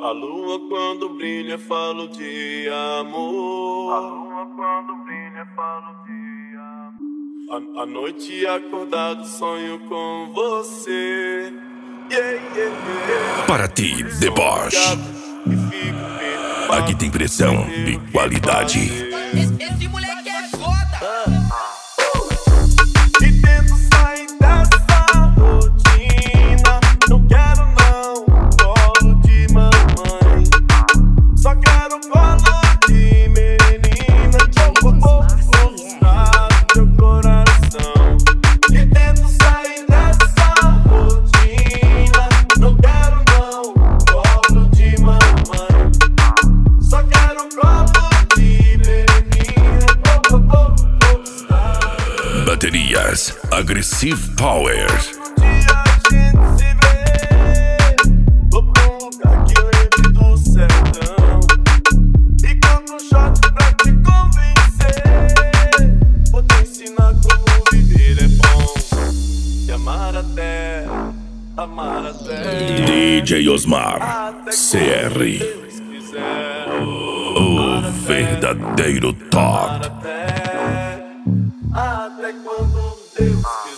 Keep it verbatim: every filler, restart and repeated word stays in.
A lua quando brilha falo de amor. A lua quando brilha falo de amor. A, a noite acordado sonho com você. Yeah, yeah, yeah. Para ti, deboche. Aqui tem pressão e qualidade. Esse, esse moleque é foda. E tento sair dessa rotina. Não quero não colo de mamãe. Só quero colo de menina. Eu vou mostrar teu coração. E tento sair dessa rotina. Não quero não colo de mamãe. Só quero colo de menina. Eu vou mostrar. Baterias Aggressive Power. Um dia a gente se vê. Vou pra um lugar que lembre do sertão. E canto um shot pra te convencer. Vou te ensinar como viver é bom. E amar até, amar até. D J Osmar Até C R, quando Deus quiser. o verdadeiro top. Até, até quando Deus quiser.